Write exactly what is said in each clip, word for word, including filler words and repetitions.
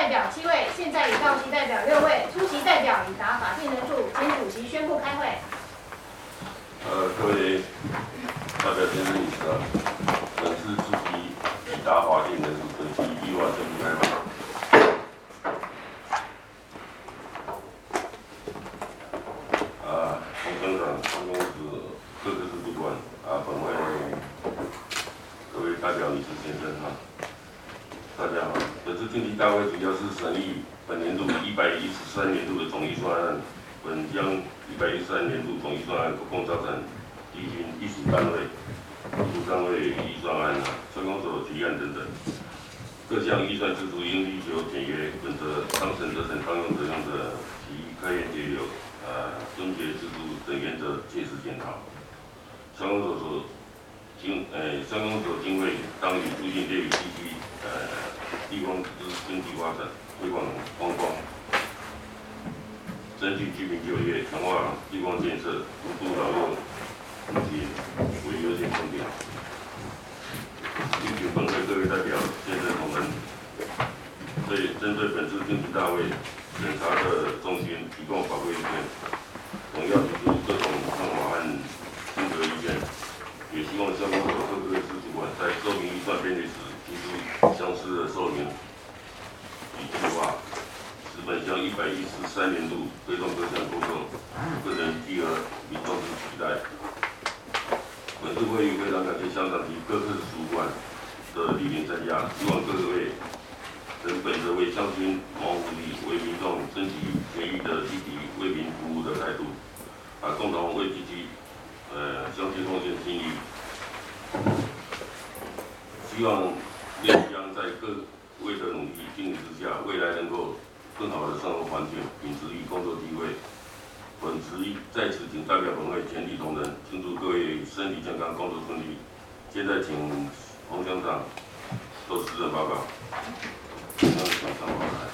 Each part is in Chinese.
代表七位，现在已到齐代表六位，出席代表已达法定人数，请主席宣布开会。 呃，各位代表先生、女士啊，本次出席已达法定人数，本席依法宣布开会。啊，洪省长、办公室各个支主管啊，本会各位代表、女士、先生哈。 大家好，本次定期大会主要是审议本年度一百一十三年度的总预算案，本将一百一十三年度总预算案共造成依循艺术单位、艺术单位预算案、施工所提案等等，各项预算支出应依求简约本则，当审则审，当用则用的及开源节流、呃遵节制度等原则切实检讨。施工所所经呃施工所经费当与促进列屿地区。 呃，地方之经济发展，推广观光，争取居民就业，强化地方建设，无度老幼扶贫为优先重点。请请本会各位代表、先生同仁，对针对本次定期大会审查的重心提供宝贵意见，总要提出各种看法和心得意见，也希望相关所各个司主管在说明预算编列时。 提出相似的说明与计划，使本项一百一十三年度推动各项工作更能契合民众之期待。本次会议非常感谢乡长及各科主管的莅临参加，希望各位能本着为乡亲谋福利、为民众争取权益的积极为民服务的态度，啊，共同为积极呃乡亲奉献心力。希望。 猎乡在各位的努力经营之下，未来能够更好的生活环境、品质与工作机会。本次在此请代表本会全体同仁，庆祝各位身体健康、工作顺利。现在请洪乡长做施政报告。洪乡长报告。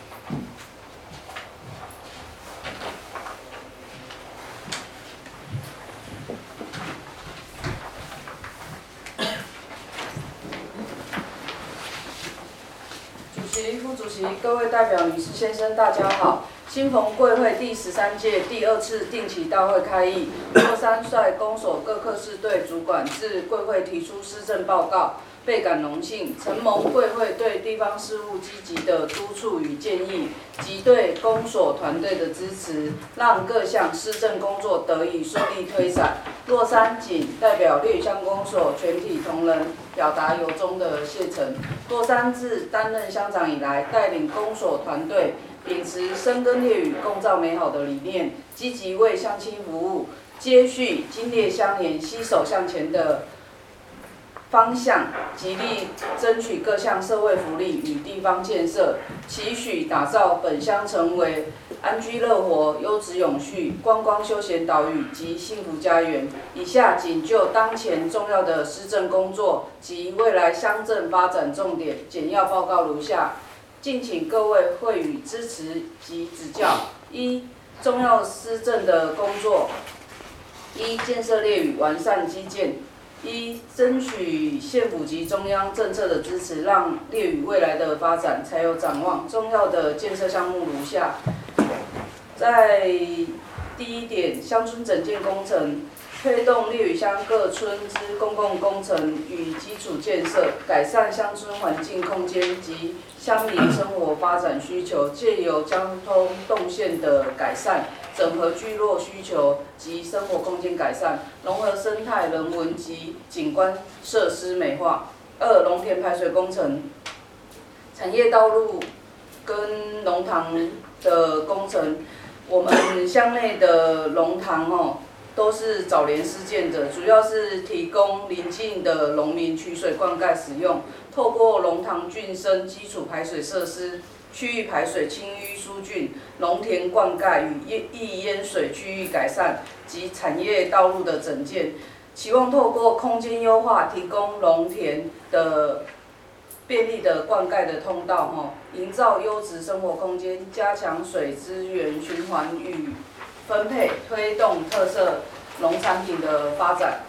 副主席、各位代表、女士、先生，大家好！新逢贵会第十三届第二次定期大会开议，若山率公所各科室队主管至贵会提出施政报告，倍感荣幸。承蒙贵会对地方事务积极的督促与建议，及对公所团队的支持，让各项施政工作得以顺利推展。若山仅代表猎屿乡公所全体同仁表达由衷的谢忱。若山自担任乡长以来，带领公所团队秉持深耕猎屿、共造美好的理念，积极为乡亲服务，接续金猎相连、携手向前的方向，极力争取各项社会福利与地方建设，期许打造本乡成为安居乐活、优质永续、观光休闲岛屿及幸福家园。以下仅就当前重要的施政工作及未来乡镇发展重点简要报告如下，敬请各位会予支持及指教。一、重要施政的工作：一、建设猎屿，完善基建。一、争取县府及中央政策的支持，让猎屿未来的发展才有展望。重要的建设项目如下：在第一点，乡村整建工程，推动猎屿乡各村之公共工程与基础建设，改善乡村环境空间及乡邻生活发展需求，借由交通动线的改善。整合聚落需求及生活空间改善，融合生态、人文及景观设施美化。二、农田排水工程，产业道路跟龙塘的工程，我们乡内的龙塘哦，都是早年施建的，主要是提供邻近的农民取水灌溉使用，透过龙塘浚深基础排水设施。区域排水清淤疏浚、农田灌溉与易淹水区域改善及产业道路的整建，期望透过空间优化，提供农田的便利的灌溉的通道，哈，营造优质生活空间，加强水资源循环与分配，推动特色农产品的发展。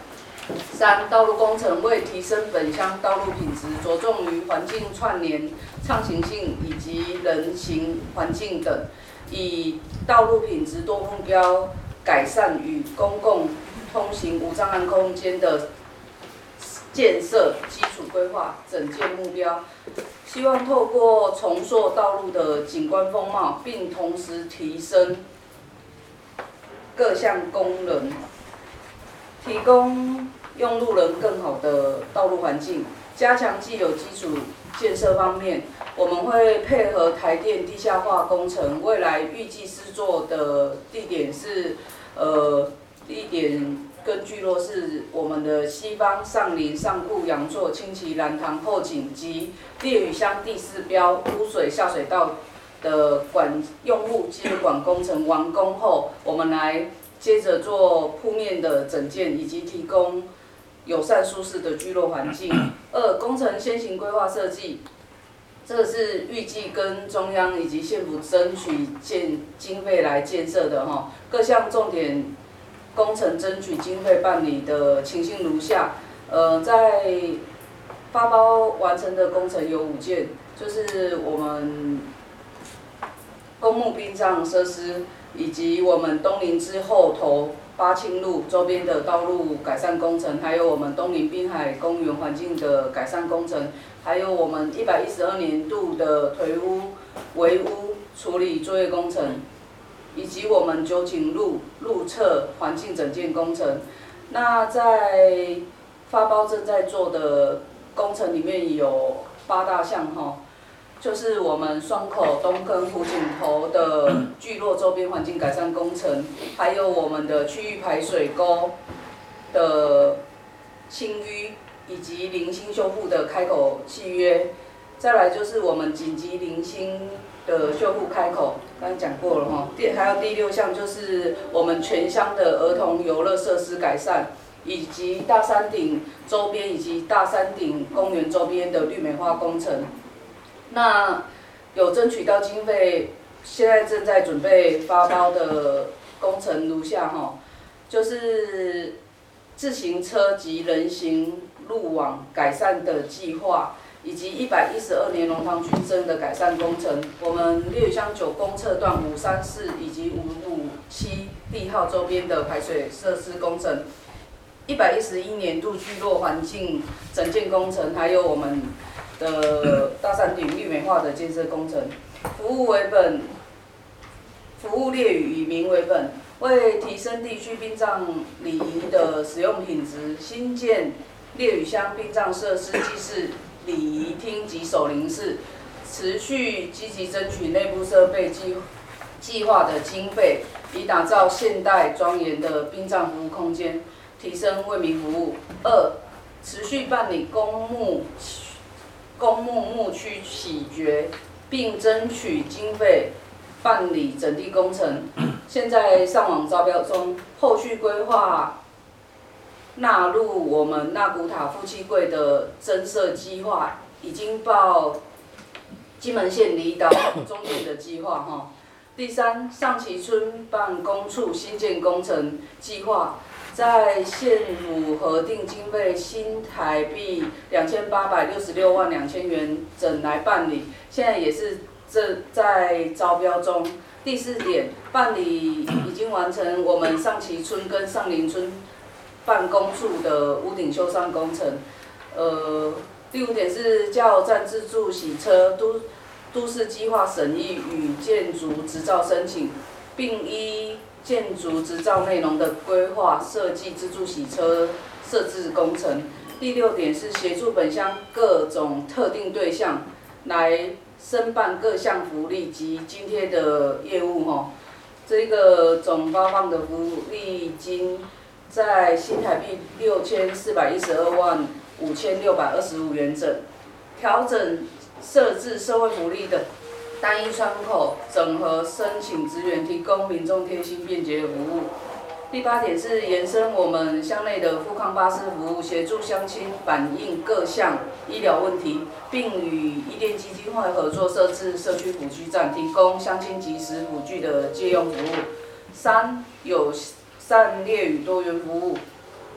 三、道路工程为提升本乡道路品质，着重于环境串联、畅行性以及人行环境等，以道路品质多目标改善与公共通行无障碍空间的建设基础规划整建目标，希望透过重塑道路的景观风貌，并同时提升各项功能，提供用路人更好的道路环境，加强既有基础建设方面，我们会配合台电地下化工程，未来预计施作的地点是，呃，地点跟聚落是我们的西方上林、上库、阳朔、清崎、南塘、后井及烈屿乡第四标污水下水道的管用户接管工程完工后，我们来接着做铺面的整建，以及提供友善舒适的聚落环境。二、工程先行规划设计，这个是预计跟中央以及县府争取建经费来建设的哈，各项重点工程争取经费办理的情形如下。呃，在发包完成的工程有五件，就是我们公墓殡葬设施，以及我们东林之后头八庆路周边的道路改善工程，还有我们东林滨海公园环境的改善工程，还有我们一百一十二年度的颓污围污处理作业工程，以及我们九井路路侧环境整建工程。那在发包正在做的工程里面有八大项哈。就是我们双口东坑湖景头的聚落周边环境改善工程，还有我们的区域排水沟的清淤，以及零星修复的开口契约。再来就是我们紧急零星的修复开口，刚刚讲过了哈。第还有第六项就是我们全乡的儿童游乐设施改善，以及大山顶周边以及大山顶公园周边的绿美化工程。那有争取到经费，现在正在准备发包的工程如下哈，就是自行车及人行路网改善的计划，以及一百一十二年龙塘区征的改善工程。我们烈屿乡九公测段五三四以及五五七地号周边的排水设施工程，一百一十一年度聚落环境整建工程，还有我们的大山顶绿美化的建设工程。服务为本，服务烈屿以民为本，为提升地区殡葬礼仪的使用品质，新建烈屿乡殡葬设施祭祀礼仪厅及守灵室，持续积极争取内部设备计计划的经费，以打造现代庄严的殡葬服务空间，提升为民服务。二、持续办理公墓公墓墓区洗掘，并争取经费办理整地工程。现在上网招标中，后续规划纳入我们纳古塔夫妻柜的增设计划，已经报金门县离岛中电的计划哈。第三，上旗村办公处新建工程计划，在县府核定经费新台币两千八百六十六万两千元整来办理，现在也是这在招标中。第四点，办理已经完成我们上旗村跟上林村办公处的屋顶修缮工程。呃，第五点是加油站自助洗车都都市计划审议与建筑执照申请，并依建筑执照内容的规划设计自助洗车设置工程。第六点是协助本乡各种特定对象来申办各项福利及津贴的业务哈。这个总发放的福利金在新台币六千四百一十二万五千六百二十五元整，调整设置社会福利的单一窗口，整合申请资源，提供民众贴心便捷的服务。第八点是延伸我们乡内的富康巴士服务，协助乡亲反映各项医疗问题，并与伊甸基金会合作设置社区辅具站，提供乡亲及时辅具的借用服务。三、友善烈屿多元服务，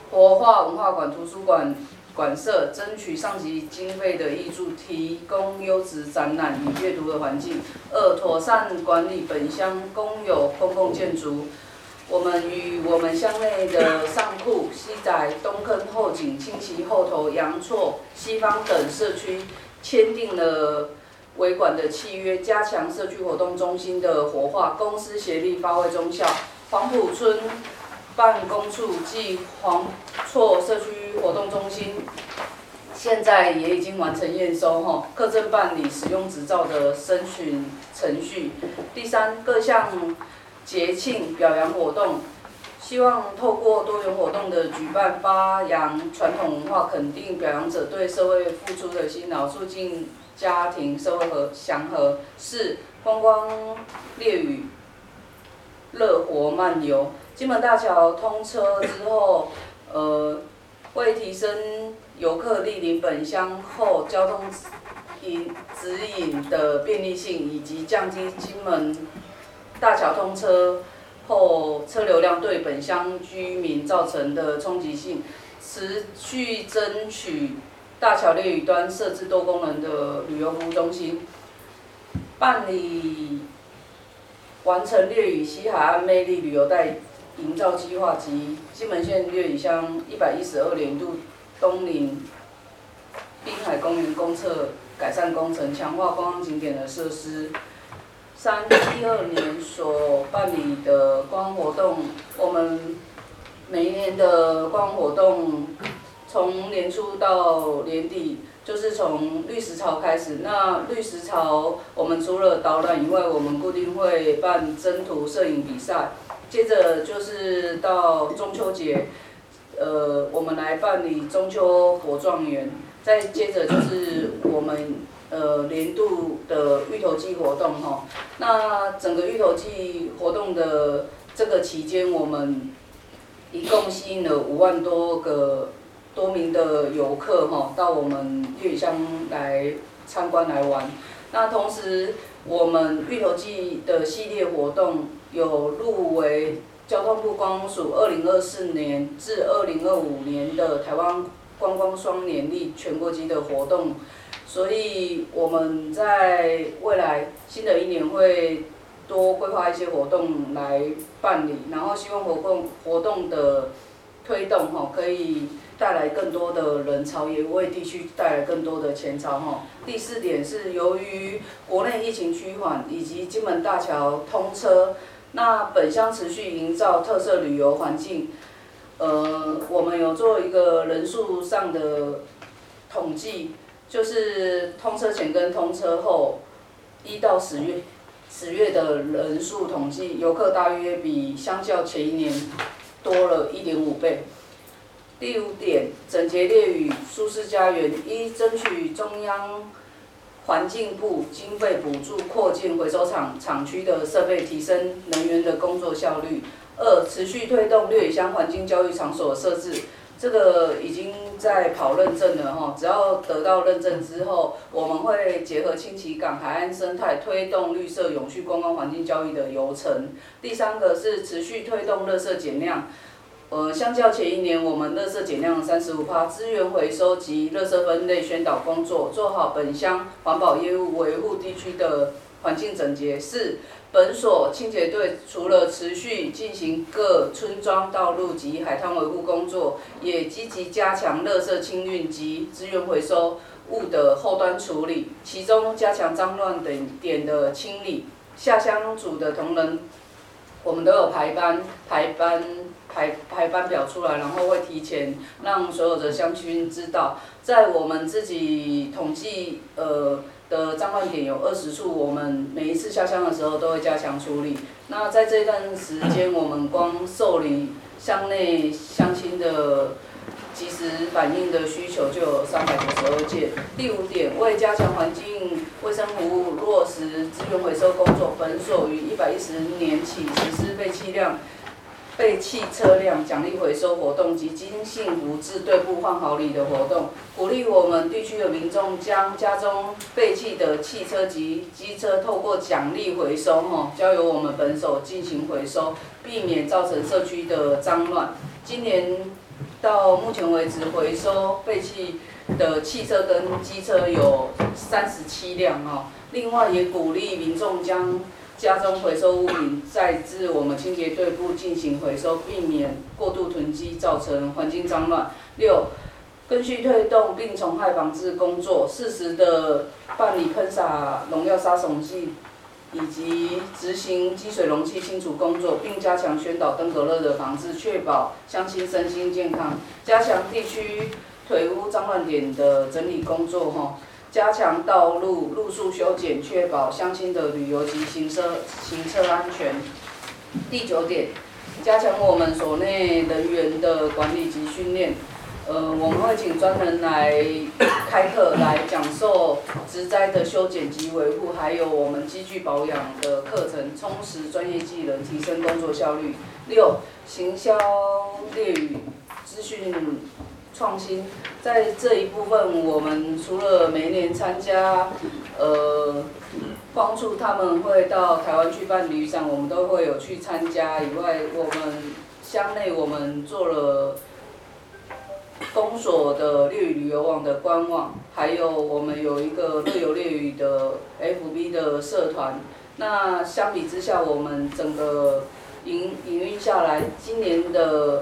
活化文化馆、图书馆馆舍，争取上级经费的挹注，提供优质展览与阅读的环境。二、妥善管理本乡公有公共建筑。我们与我们乡内的上库、西仔、东坑、后井、青旗、后头、阳错、西方等社区签订了维管的契约，加强社区活动中心的活化，公私协力发挥中效。黄埔村办公处暨黄厝社区活动中心，现在也已经完成验收吼，课证办理使用执照的申询程序。第三，各项节庆表扬活动，希望透过多元活动的举办，发扬传统文化，肯定表扬者对社会付出的辛劳，促进家庭社会和祥和。四、观光烈屿，乐活漫游。金门大桥通车之后，呃，为提升游客莅临本乡后交通引指引的便利性，以及降低金门大桥通车后车流量对本乡居民造成的冲击性，持续争取大桥烈屿端设置多功能的旅游服务中心，办理完成烈屿西海岸魅力旅游带营造计划及金门县烈屿乡一百一十二年度东岭滨海公园公厕改善工程，强化观光景点的设施。三一二年所办理的观光活动，我们每一年的观光活动，从年初到年底，就是从绿石潮开始。那绿石潮，我们除了导览以外，我们固定会办征途摄影比赛。接着就是到中秋节，呃，我们来办理中秋活状元。再接着就是我们呃年度的芋头季活动哈。那整个芋头季活动的这个期间，我们一共吸引了五万多个多名的游客哈，到我们烈屿乡来参观来玩。那同时，我们芋头季的系列活动有入围交通部观光署二零二四年至二零二五年的台湾观光双年历全国级的活动，所以我们在未来新的一年会多规划一些活动来办理，然后希望活动活动的推动哈，可以带来更多的人潮，也为地区带来更多的钱潮哈。第四点是由于国内疫情趋缓以及金门大桥通车，那本乡持续营造特色旅游环境。呃，我们有做一个人数上的统计，就是通车前跟通车后，一到十月，十月的人数统计，游客大约比相较前一年多了一点五倍。第五点，整洁烈屿舒适家园，一争取中央环境部经费补助扩建回收厂厂区的设备，提升人员的工作效率。二、持续推动烈屿乡环境教育场所设置，这个已经在跑认证了哈。只要得到认证之后，我们会结合青旗港海岸生态，推动绿色永续观光环境教育的游程。第三个是持续推动垃圾减量。呃，相较前一年，我们垃圾减量三十五趴，资源回收及垃圾分类宣导工作，做好本乡环保业务，维护地区的环境整洁。四、本所清洁队除了持续进行各村庄道路及海滩维护工作，也积极加强垃圾清运及资源回收物的后端处理，其中加强脏乱等点的清理。下乡组的同仁，我们都有排班排班。排排班表出来，然后会提前让所有的乡亲知道，在我们自己统计呃的脏乱点有二十处，我们每一次下乡的时候都会加强处理。那在这段时间，我们光受理乡内乡亲的及时反映的需求就有三百九十二件。第五点，为加强环境卫生服务，落实资源回收工作，本所于一百一十年起实施废弃量。废弃车辆奖励回收活动及金幸福制对簿换好礼的活动，鼓励我们地区的民众将家中废弃的汽车及机车透过奖励回收，吼，交由我们本所进行回收，避免造成社区的脏乱。今年到目前为止回收废气的汽车跟机车有三十七辆哦。另外也鼓励民众将家中回收物品再至我们清洁队部进行回收，避免过度囤积造成环境脏乱。六，更续推动病虫害防治工作，适时的办理喷洒农药杀虫剂，以及执行积水容器清除工作，并加强宣导登革热的防治，确保乡亲身心健康。加强地区腿污脏乱点的整理工作哈。加强道路路树修剪，确保乡亲的旅游及行车行车安全。第九点，加强我们所内人员的管理及训练。呃，我们会请专人来开课，来讲授植栽的修剪及维护，还有我们机具保养的课程，充实专业技能，提升工作效率。六，行销猎语资讯创新，在这一部分，我们除了每年参加，呃，光处他们会到台湾去办旅展，我们都会有去参加以外，我们乡内我们做了公所的猎语旅游网的官网，还有我们有一个乐游猎语的 F B 的社团。那相比之下，我们整个营营运下来，今年的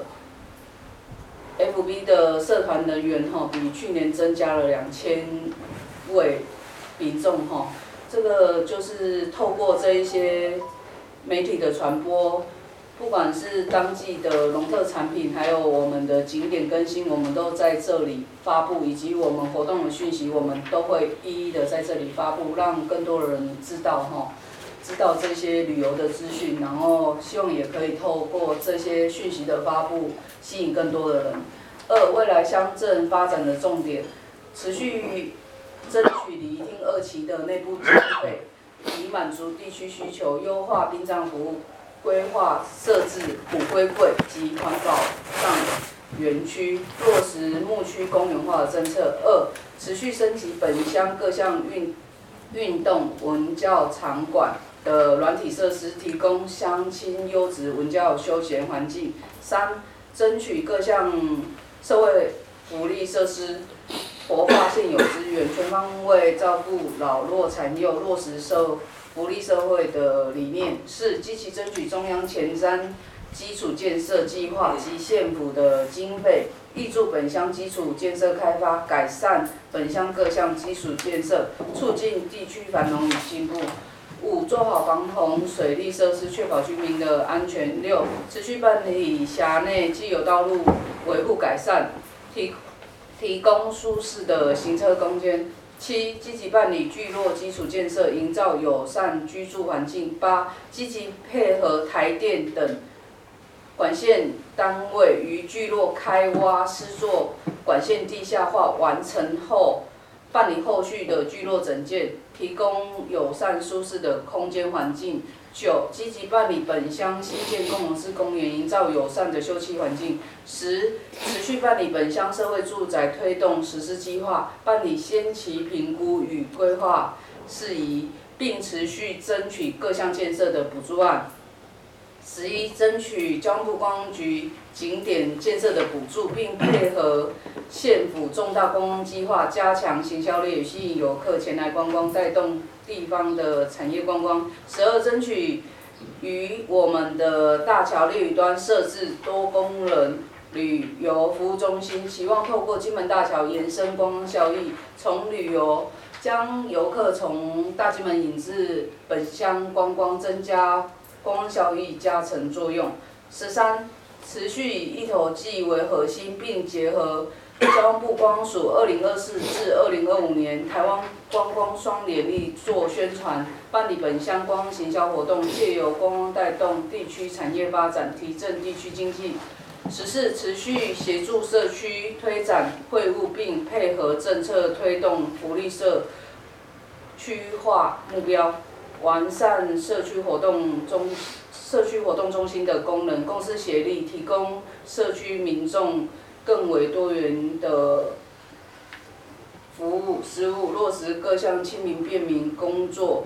F B 的社团人员哈，比去年增加了两千位民众哈。这个就是透过这一些媒体的传播，不管是当季的农特产品，还有我们的景点更新，我们都在这里发布，以及我们活动的讯息，我们都会一一的在这里发布，让更多的人知道哈，知道这些旅游的资讯，然后希望也可以透过这些讯息的发布，吸引更多的人。二，未来乡镇发展的重点，持续争取厘定二期的内部经费，以满足地区需求，优化殡葬服务规划设置补归柜及环保上园区，落实牧区公园化的政策。二，持续升级本乡各项运运动文教场馆的软体设施，提供乡亲优质文教休闲环境。三，争取各项社会福利设施活化现有资源，全方位照顾老弱残幼，落实社福利社会的理念。四，积极争取中央前瞻基础建设计划及县府的经费，挹注本乡基础建设开发，改善本乡各项基础建设，促进地区繁荣与进步。五，做好防洪水利设施，确保居民的安全。六，持续办理辖内既有道路维护改善，提提供舒适的行车空间。七，积极办理聚落基础建设，营造友善居住环境。八，积极配合台电等管线单位于聚落开挖施作管线地下化完成后，办理后续的聚落整建，提供友善舒适的空间环境。九，积极办理本乡新建共融式公园，营造友善的休憩环境。十，持续办理本乡社会住宅推动实施计划，办理先期评估与规划事宜，并持续争取各项建设的补助案。十一，争取交通部观光局景点建设的补助，并配合县府重大观光计划，加强行销力，吸引游客前来观光，带动地方的产业观光。十二，争取于我们的大桥猎屿端设置多功能旅游服务中心，希望透过金门大桥延伸观光效益，从旅游将游客从大金门引至本乡观光，增加观光效益加成作用。十三，持续以一头季为核心，并结合交通部观光署二零二四至二零二五年台湾观光双联力做宣传，办理本乡观光行销活动，借由观光带动地区产业发展，提振地区经济。十四，持续协助社区推展会务，并配合政策推动福利社区化目标，完善社区活动中社区活动中心的功能，公私协力，提供社区民众更为多元的服务事务，落实各项亲民便民工作，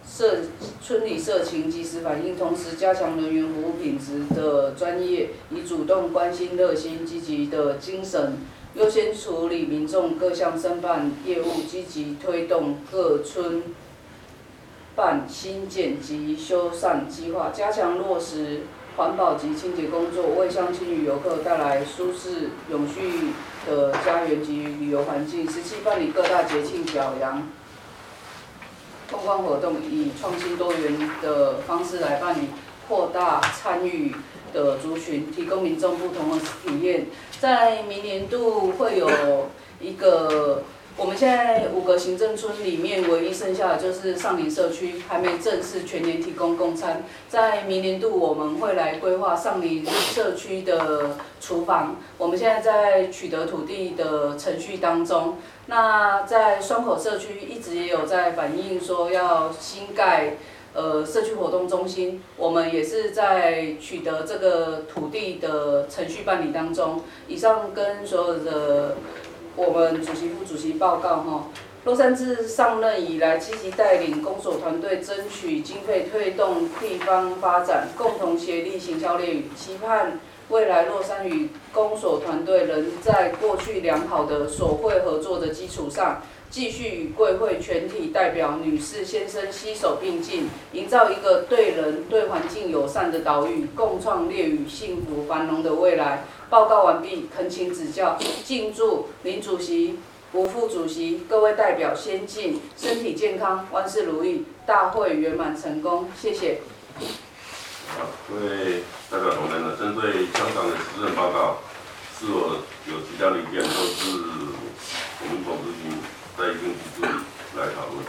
社村里社情及时反映，同时加强人员服务品质的专业，以主动、关心、热心、积极的精神，优先处理民众各项申办业务，积极推动各村办新建及修缮计划，加强落实环保及清洁工作，为乡亲与游客带来舒适、永续的家园及旅游环境。十七，办理各大节庆表扬、观光活动，以创新多元的方式来办理，扩大参与的族群，提供民众不同的体验。在明年度会有一个。我们现在五个行政村里面，唯一剩下的就是上林社区还没正式全年提供供餐。在明年度，我们会来规划上林社区的厨房。我们现在在取得土地的程序当中。那在双口社区一直也有在反映说要新盖呃社区活动中心，我们也是在取得这个土地的程序办理当中。以上跟所有的。我们主席、副主席报告哈，洛杉自上任以来，积极带领公所团队争取经费，推动地方发展，共同协力行销列屿，期盼未来洛杉与公所团队仍在过去良好的所会合作的基础上，继续与贵会全体代表女士、先生携手并进，营造一个对人、对环境友善的岛屿，共创列屿幸福繁荣的未来。报告完毕，恳请指教。敬祝林主席、吴副主席、各位代表先进，身体健康，万事如意，大会圆满成功。谢谢。 好，各位代表同仁呢，针对香港的施政报告，是否有其他的意见，都是我们总执行在一定提出来讨论。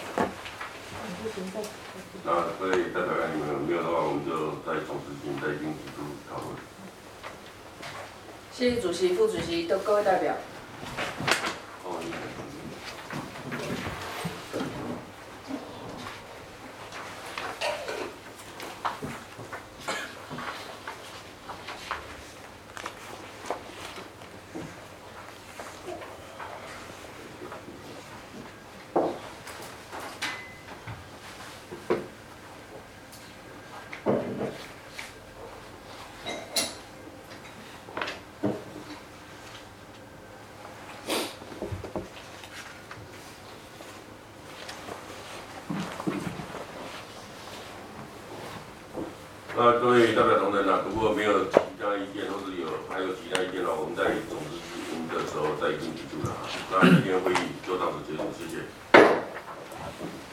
那各位代表看你们有没有的话，我们就在总执行在一定提出讨论。 谢谢主席、副主席的各位代表。 那各位代表同仁啊，如果没有其他意见，或是有还有其他意见的话，我们在总执行的时候再一并提出的啊。那今天会议就到此结束，谢谢。